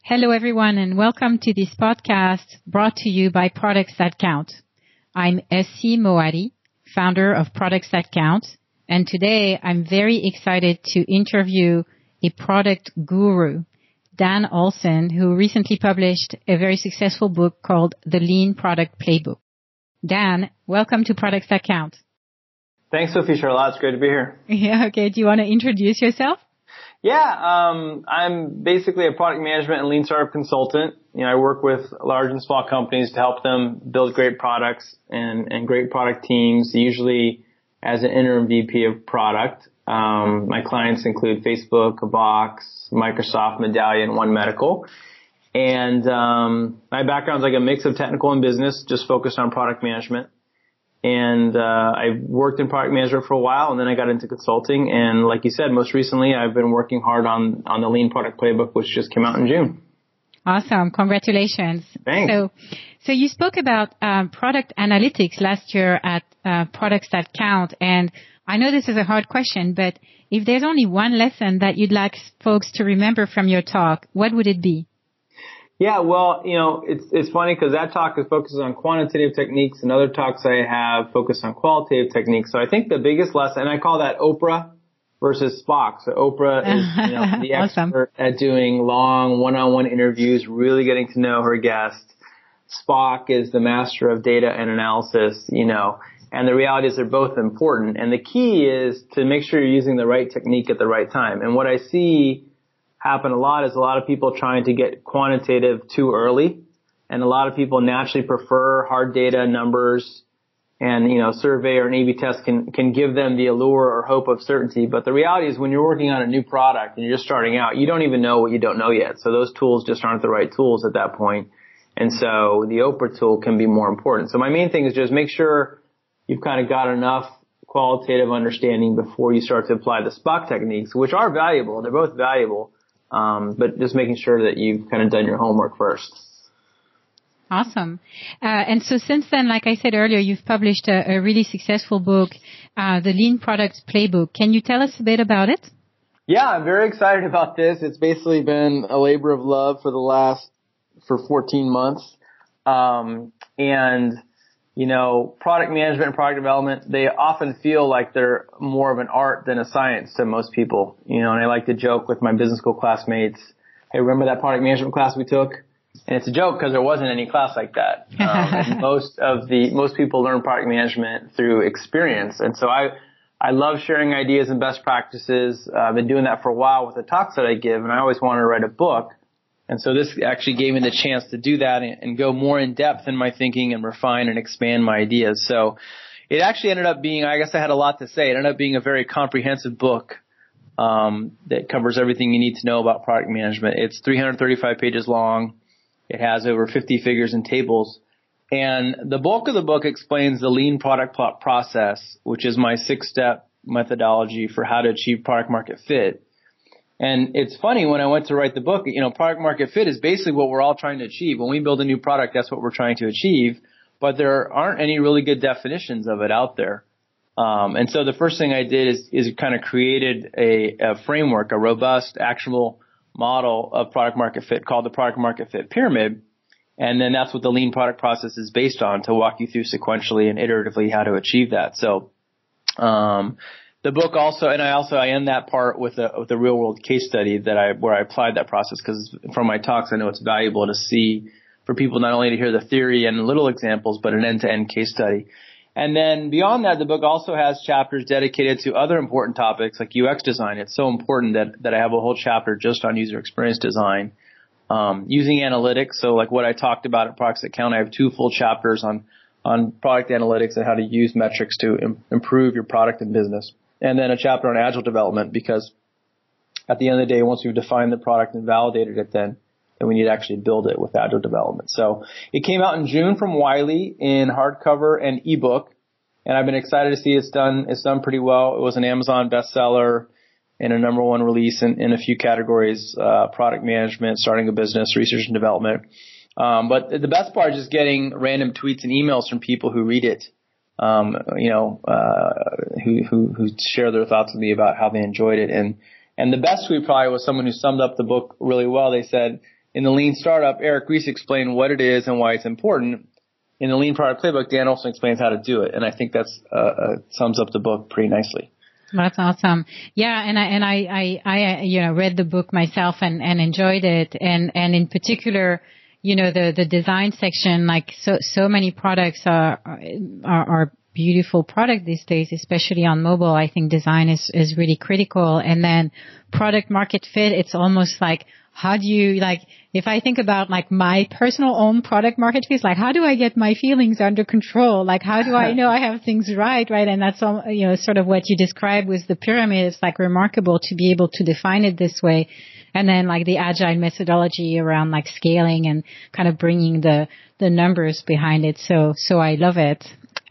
Hello, everyone, and welcome to this podcast brought to you by Products That Count. I'm Essie Moari, founder of Products That Count, and today I'm very excited to interview a product guru, Dan Olson, who recently published a very successful book called The Lean Product Playbook. Dan, welcome to Products That Count. Thanks, Sophie Charlotte. It's great to be here. Yeah, okay. Do you want to introduce yourself? Yeah, I'm basically a product management and lean startup consultant. I work with large and small companies to help them build great products and great product teams, usually as an interim VP of product. My clients include Facebook, Box, Microsoft, Medallion, One Medical. And my background is like a mix of technical and business, just focused on product management. And I worked in product management for a while, and then I got into consulting. And like you said, most recently, I've been working hard on the Lean Product Playbook, which just came out in June. Awesome. Congratulations. Thanks. So you spoke about product analytics last year at Products That Count. And I know this is a hard question, but if there's only one lesson that you'd like folks to remember from your talk, what would it be? Yeah, well, it's funny because that talk focuses on quantitative techniques and other talks I have focus on qualitative techniques. So I think the biggest lesson, and I call that Oprah versus Spock. So Oprah is, the Awesome. expert at doing long one-on-one interviews, really getting to know her guests. Spock is the master of data and analysis, and the reality is they're both important. And the key is to make sure you're using the right technique at the right time. And what I see happen a lot is a lot of people trying to get quantitative too early, and a lot of people naturally prefer hard data, numbers, and survey or an A/B test can give them the allure or hope of certainty. But the reality is when you're working on a new product and you're just starting out, you don't even know what you don't know yet. So those tools just aren't the right tools at that point. And so the Oprah tool can be more important. So my main thing is just make sure you've kind of got enough qualitative understanding before you start to apply the Spock techniques, which are valuable. They're both valuable. But just making sure that you've kind of done your homework first. Awesome. And so since then, like I said earlier, you've published a really successful book, The Lean Product Playbook. Can you tell us a bit about it? Yeah, I'm very excited about this. It's basically been a labor of love for 14 months. Product management and product development, they often feel like they're more of an art than a science to most people. And I like to joke with my business school classmates, hey, remember that product management class we took? And it's a joke because there wasn't any class like that. And most people learn product management through experience. And so I love sharing ideas and best practices. I've been doing that for a while with the talks that I give, and I always wanted to write a book. And so this actually gave me the chance to do that and go more in depth in my thinking and refine and expand my ideas. So it actually ended up being, I guess I had a lot to say. It ended up being a very comprehensive book that covers everything you need to know about product management. It's 335 pages long. It has over 50 figures and tables. And the bulk of the book explains the lean product process, which is my 6-step methodology for how to achieve product market fit. And it's funny, when I went to write the book, product market fit is basically what we're all trying to achieve. When we build a new product, that's what we're trying to achieve, but there aren't any really good definitions of it out there. And so the first thing I did is kind of created a framework, a robust, actionable model of product market fit called the product market fit pyramid. And then that's what the lean product process is based on, to walk you through sequentially and iteratively how to achieve that. So, the book also, and I end that part with a real world case study where I applied that process, because from my talks I know it's valuable to see, for people not only to hear the theory and little examples, but an end-to-end case study. And then beyond that, the book also has chapters dedicated to other important topics like UX design. It's so important that I have a whole chapter just on user experience design. Using analytics, so like what I talked about at Products That Count, I have 2 full chapters on product analytics and how to use metrics to improve your product and business. And then a chapter on agile development, because at the end of the day, once we've defined the product and validated it, then we need to actually build it with agile development. So it came out in June from Wiley in hardcover and ebook, and I've been excited to see it's done pretty well. It was an Amazon bestseller and a #1 release in a few categories, product management, starting a business, research and development. But the best part is just getting random tweets and emails from people who read it, who share their thoughts with me about how they enjoyed it. And the best tweet probably was someone who summed up the book really well. They said, in the Lean Startup, Eric Ries explained what it is and why it's important. In the Lean Product Playbook, Dan Olson explains how to do it. And I think that's sums up the book pretty nicely. That's awesome. Yeah, and I read the book myself and enjoyed it. And in particular, the design section, like so many products are beautiful product these days, especially on mobile. I think design is really critical. And then product market fit, it's almost like, how do you, like, if I think about like my personal own product market fit, like how do I get my feelings under control? Like how do I know I have things right? And that's all, sort of what you described with the pyramid. It's like remarkable to be able to define it this way. And then like the agile methodology around like scaling and kind of bringing the numbers behind it. So I love it.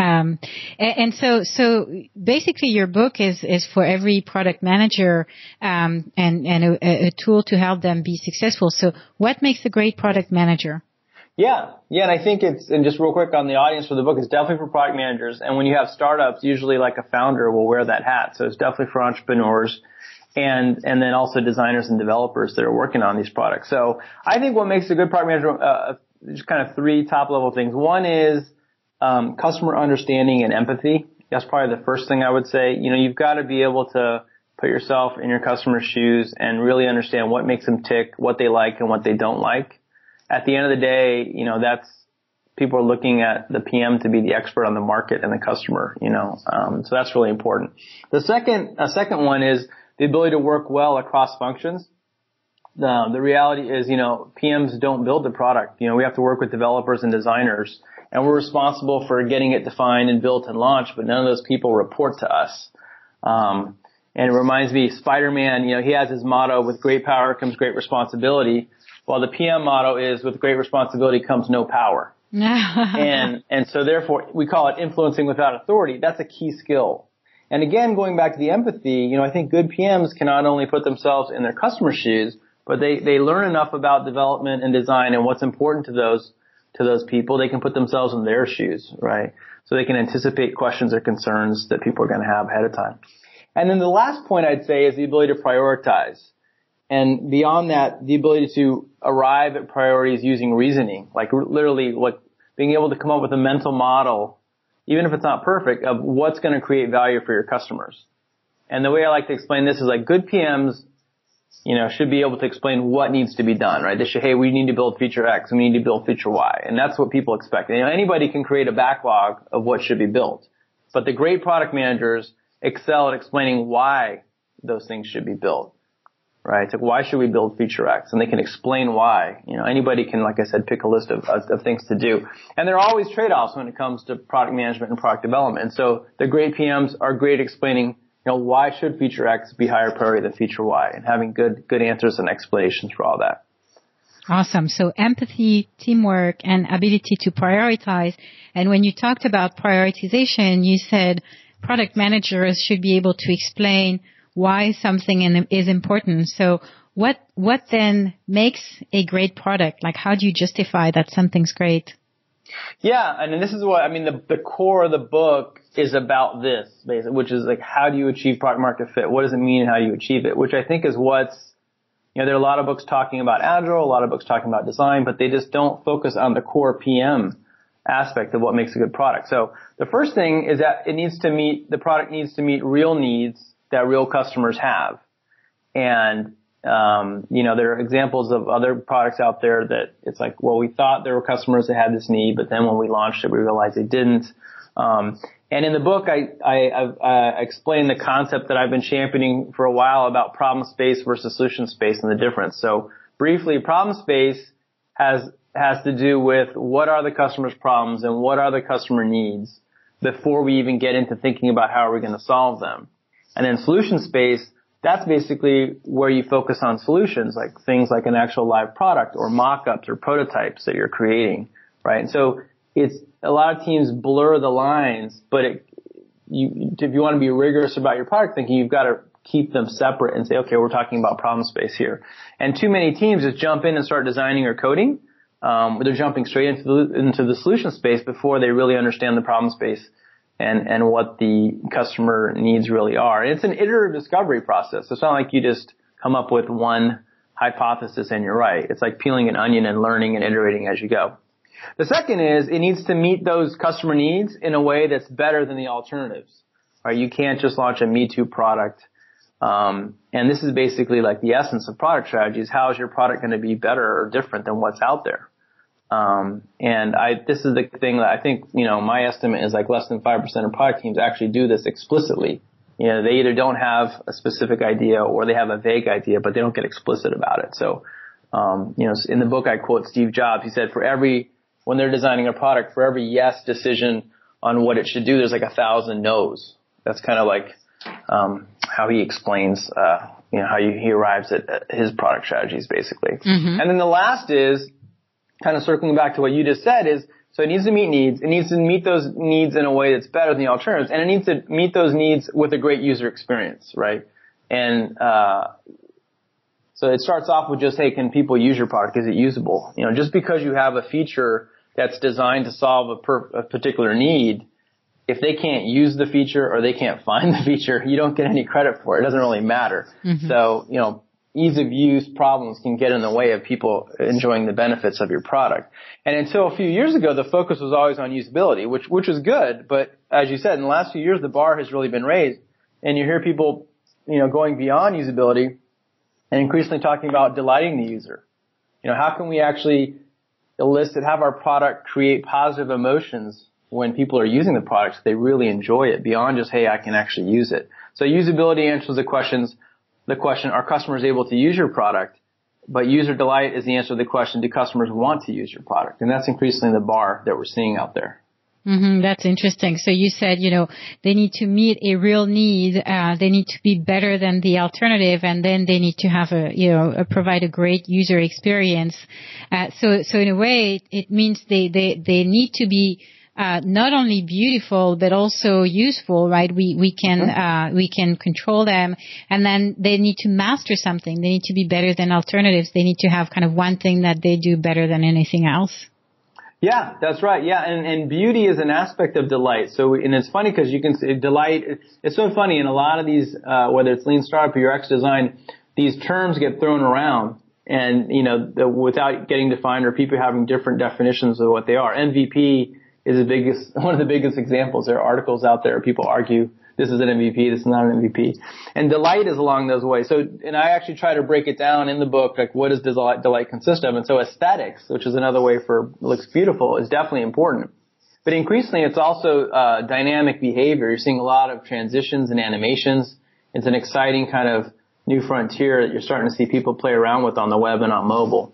And so basically your book is for every product manager, and a tool to help them be successful. So what makes a great product manager? Yeah. And I think and just real quick on the audience for the book, it's definitely for product managers. And when you have startups, usually like a founder will wear that hat. So it's definitely for entrepreneurs and then also designers and developers that are working on these products. So I think what makes a good product manager, just kind of three top level things. One is, customer understanding and empathy. That's probably the first thing I would say. You've got to be able to put yourself in your customer's shoes and really understand what makes them tick, what they like and what they don't like. At the end of the day, people are looking at the PM to be the expert on the market and the customer, so that's really important. The second one is the ability to work well across functions. The reality is, PMs don't build the product. We have to work with developers and designers. And we're responsible for getting it defined and built and launched, but none of those people report to us. And it reminds me, Spider-Man, he has his motto, with great power comes great responsibility, while the PM motto is, with great responsibility comes no power. and so therefore, we call it influencing without authority. That's a key skill. And again, going back to the empathy, I think good PMs can not only put themselves in their customer's shoes, but they learn enough about development and design and what's important to those people. They can put themselves in their shoes, right? So they can anticipate questions or concerns that people are going to have ahead of time. And then the last point I'd say is the ability to prioritize. And beyond that, the ability to arrive at priorities using reasoning, like literally being able to come up with a mental model, even if it's not perfect, of what's going to create value for your customers. And the way I like to explain this is like good PMs should be able to explain what needs to be done, right? They should, hey, we need to build feature X, we need to build feature Y. And that's what people expect. Anybody can create a backlog of what should be built. But the great product managers excel at explaining why those things should be built, right? It's like, why should we build feature X? And they can explain why. Anybody can, like I said, pick a list of things to do. And there are always trade-offs when it comes to product management and product development. And so the great PMs are great at explaining why should feature X be higher priority than feature Y, and having good answers and explanations for all that. Awesome. So empathy, teamwork, and ability to prioritize. And when you talked about prioritization, you said product managers should be able to explain why something is important. So what then makes a great product? Like, how do you justify that something's great? Yeah, and this is what, the core of the book is about this, basically, which is like, how do you achieve product market fit? What does it mean and how do you achieve it? Which I think is there are a lot of books talking about Agile, a lot of books talking about design, but they just don't focus on the core PM aspect of what makes a good product. So the first thing is that the product needs to meet real needs that real customers have. And there are examples of other products out there that it's like, well, we thought there were customers that had this need, but then when we launched it, we realized they didn't. And in the book, I explain the concept that I've been championing for a while about problem space versus solution space and the difference. So briefly, problem space has to do with what are the customer's problems and what are the customer needs before we even get into thinking about how are we going to solve them. And then solution space, that's basically where you focus on solutions, like things like an actual live product or mock-ups or prototypes that you're creating, right? And so it's a lot of teams blur the lines, but if you want to be rigorous about your product thinking, you've got to keep them separate and say, okay, we're talking about problem space here. And too many teams just jump in and start designing or coding. They're jumping straight into the solution space before they really understand the problem space and what the customer needs really are. And it's an iterative discovery process. It's not like you just come up with one hypothesis and you're right. It's like peeling an onion and learning and iterating as you go. The second is it needs to meet those customer needs in a way that's better than the alternatives. Right? You can't just launch a Me Too product. And this is basically like the essence of product strategy is how is your product going to be better or different than what's out there? This is the thing that I think, my estimate is like less than 5% of product teams actually do this explicitly. They either don't have a specific idea or they have a vague idea, but they don't get explicit about it. So, in the book I quote Steve Jobs. He said when they're designing a product, for every yes decision on what it should do, there's like 1,000 no's. That's kind of like, how he explains, how he arrives at his product strategies basically. Mm-hmm. And then the last is kind of circling back to what you just said is, so it needs to meet needs. It needs to meet those needs in a way that's better than the alternatives. And it needs to meet those needs with a great user experience, right? And, so it starts off with just, hey, can people use your product? Is it usable? Just because you have a feature that's designed to solve a particular need, if they can't use the feature or they can't find the feature, you don't get any credit for it. It doesn't really matter. Mm-hmm. So, ease of use problems can get in the way of people enjoying the benefits of your product. And until a few years ago, the focus was always on usability, which was good. But as you said, in the last few years, the bar has really been raised. And you hear people, going beyond usability and increasingly talking about delighting the user. How can we actually have our product create positive emotions when people are using the product so they really enjoy it beyond just, hey, I can actually use it. So usability answers the question, are customers able to use your product? But user delight is the answer to the question, do customers want to use your product? And that's increasingly the bar that we're seeing out there. Mm-hmm, that's interesting. So you said, they need to meet a real need. They need to be better than the alternative, and then they need to have provide a great user experience. So in a way, it means they need to be not only beautiful but also useful, right? We can control them, and then they need to master something. They need to be better than alternatives. They need to have kind of one thing that they do better than anything else. Yeah, that's right. Yeah, and beauty is an aspect of delight. So, and it's funny because you can see delight. It's so funny in a lot of these, whether it's Lean Startup or UX design, these terms get thrown around, and without getting defined or people having different definitions of what they are. MVP is one of the biggest examples. There are articles out there where people argue this is an MVP, this is not an MVP. And delight is along those ways. So, and I actually try to break it down in the book, like what does delight consist of? And so aesthetics, which is another way for looks beautiful, is definitely important. But increasingly it's also dynamic behavior. You're seeing a lot of transitions and animations. It's an exciting kind of new frontier that you're starting to see people play around with on the web and on mobile.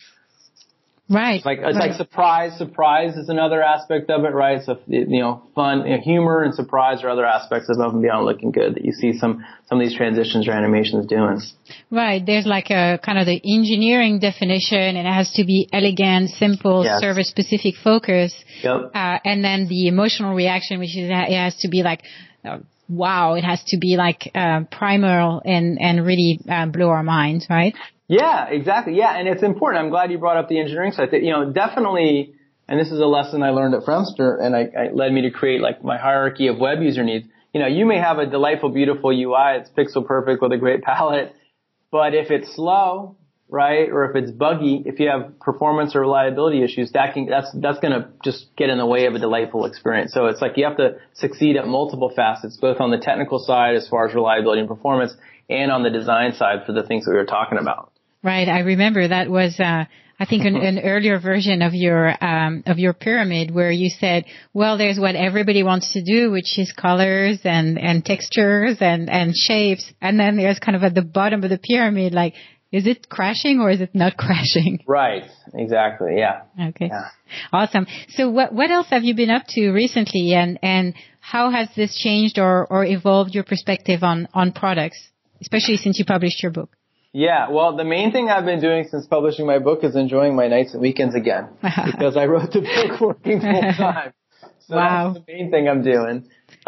Right. It's like surprise. Surprise is another aspect of it, right? So, fun, humor and surprise are other aspects above and beyond looking good that you see some of these transitions or animations doing. Right. There's like a kind of the engineering definition, and it has to be elegant, simple, yes. Service specific focus. Yep. And then the emotional reaction, which is, it has to be like, wow, it has to be like, primal and really, blow our minds, right? Yeah, exactly. Yeah, and it's important. I'm glad you brought up the engineering side. Definitely, and this is a lesson I learned at Fremster, and it led me to create like my hierarchy of web user needs. You may have a delightful, beautiful UI. It's pixel perfect with a great palette, but if it's slow, right, or if it's buggy, if you have performance or reliability issues, that's going to just get in the way of a delightful experience. So it's like you have to succeed at multiple facets, both on the technical side as far as reliability and performance, and on the design side for the things that we were talking about. Right. I remember that was, I think an earlier version of your pyramid where you said, well, there's what everybody wants to do, which is colors and textures and shapes. And then there's kind of at the bottom of the pyramid, like, is it crashing or is it not crashing? Right. Exactly. Yeah. Okay. Yeah. Awesome. So what else have you been up to recently, and how has this changed or evolved your perspective on products, especially since you published your book? Yeah, well, the main thing I've been doing since publishing my book is enjoying my nights and weekends again, because I wrote the book working full time. So wow. That's the main thing I'm doing.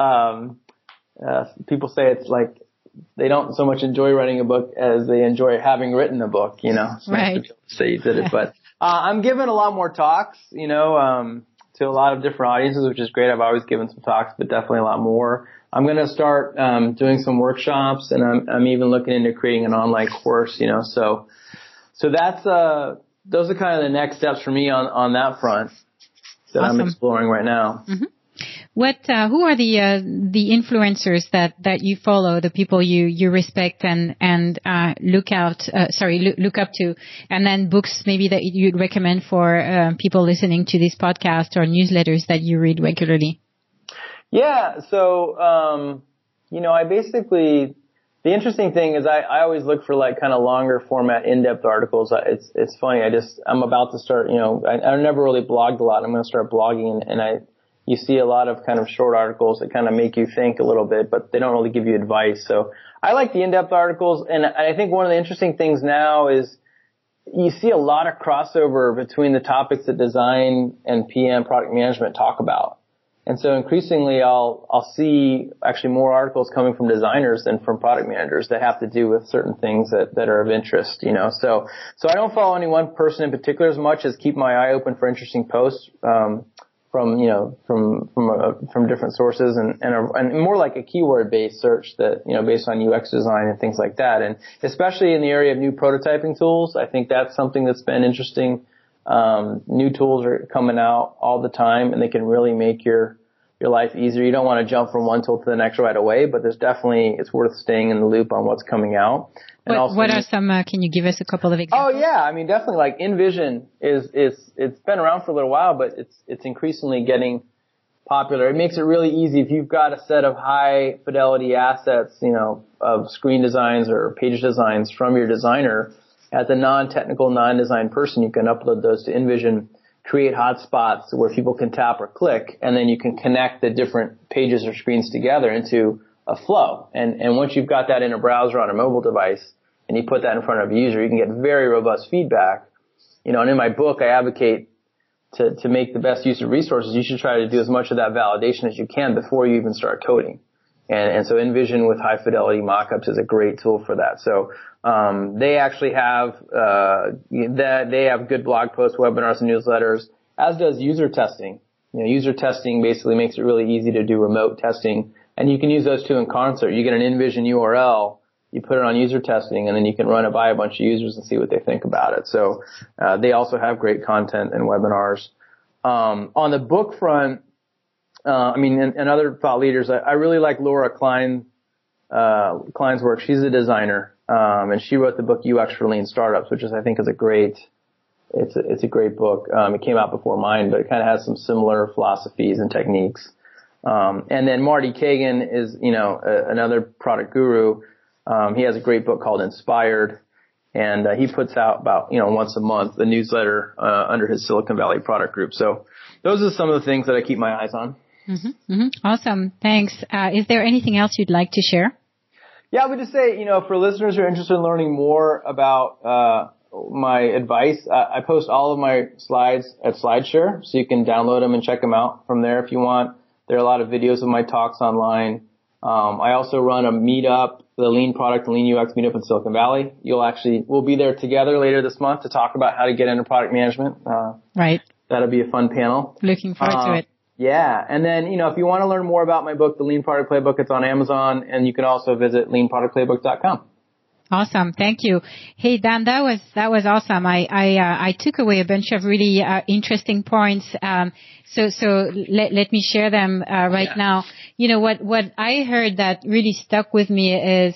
People say it's like they don't so much enjoy writing a book as they enjoy having written a book, It's right. nice to say you did it, but I'm giving a lot more talks, to a lot of different audiences, which is great. I've always given some talks, but definitely a lot more. I'm going to start doing some workshops, and I'm even looking into creating an online course, So So those are kind of the next steps for me on that front that Awesome. I'm exploring right now. Mm-hmm. Who are the influencers that you follow, the people you respect and look up to, and then books maybe that you'd recommend for people listening to this podcast or newsletters that you read regularly? Yeah, so I basically, the interesting thing is I always look for like kind of longer format, in-depth articles. It's funny. I'm about to start, I never really blogged a lot. I'm going to start blogging and you see a lot of kind of short articles that kind of make you think a little bit, but they don't really give you advice. So I like the in-depth articles. And I think one of the interesting things now is you see a lot of crossover between the topics that design and PM product management talk about. And so increasingly I'll see actually more articles coming from designers than from product managers that have to do with certain things that are of interest, So I don't follow any one person in particular as much as keep my eye open for interesting posts, from different sources and more like a keyword based search that, based on UX design and things like that. And especially in the area of new prototyping tools, I think that's something that's been interesting. New tools are coming out all the time and they can really make your life easier. You don't want to jump from one tool to the next right away, but it's worth staying in the loop on what's coming out. And what are some, can you give us a couple of examples? Oh yeah, I mean definitely like InVision it's been around for a little while, but it's increasingly getting popular. It makes it really easy if you've got a set of high fidelity assets, of screen designs or page designs from your designer. As a non-technical, non-design person, you can upload those to InVision, create hotspots where people can tap or click, and then you can connect the different pages or screens together into a flow. And once you've got that in a browser on a mobile device and you put that in front of a user, you can get very robust feedback. And in my book, I advocate to make the best use of resources. You should try to do as much of that validation as you can before you even start coding. And so InVision with high fidelity mockups is a great tool for that. So they actually have they have good blog posts, webinars, and newsletters, as does user testing. User testing basically makes it really easy to do remote testing, and you can use those two in concert. You get an InVision URL, you put it on user testing, and then you can run it by a bunch of users and see what they think about it. So they also have great content and webinars. On the book front, and other thought leaders, I really like Laura Klein's work. She's a designer, and she wrote the book UX for Lean Startups, which I think is a great book. It came out before mine, but it kind of has some similar philosophies and techniques. And then Marty Kagan is, another product guru. He has a great book called Inspired, and he puts out about, once a month the newsletter under his Silicon Valley product group. So those are some of the things that I keep my eyes on. Mm-hmm, mm-hmm. Awesome. Thanks. Is there anything else you'd like to share? Yeah, I would just say, for listeners who are interested in learning more about my advice, I post all of my slides at SlideShare, so you can download them and check them out from there if you want. There are a lot of videos of my talks online. I also run a meetup, the Lean Product and Lean UX meetup in Silicon Valley. We'll be there together later this month to talk about how to get into product management. Right. That'll be a fun panel. Looking forward to it. Yeah. And then, if you want to learn more about my book, The Lean Product Playbook, it's on Amazon, and you can also visit leanproductplaybook.com. Awesome. Thank you. Hey, Dan, that was awesome. I took away a bunch of really interesting points. So let me share them right now. What I heard that really stuck with me is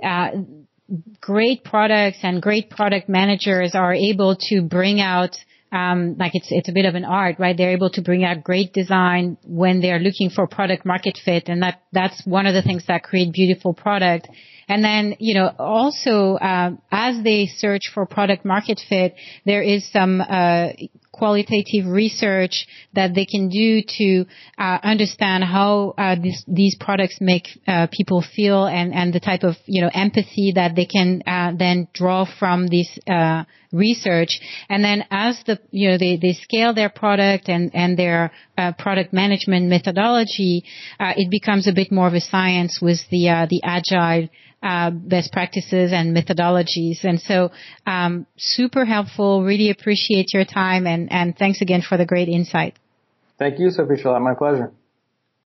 great products and great product managers are able to bring out it's a bit of an art, right? They're able to bring out great design when they're looking for product market fit, and that's one of the things that create beautiful product. And then, also, as they search for product market fit, there is some, qualitative research that they can do to, understand how, these products make, people feel and the type of, empathy that they can, then draw from this, research. And then as they scale their product and their, product management methodology, it becomes a bit more of a science with the agile, best practices and methodologies. And so, super helpful. Really appreciate your time and thanks again for the great insight. Thank you, Sophie. My pleasure.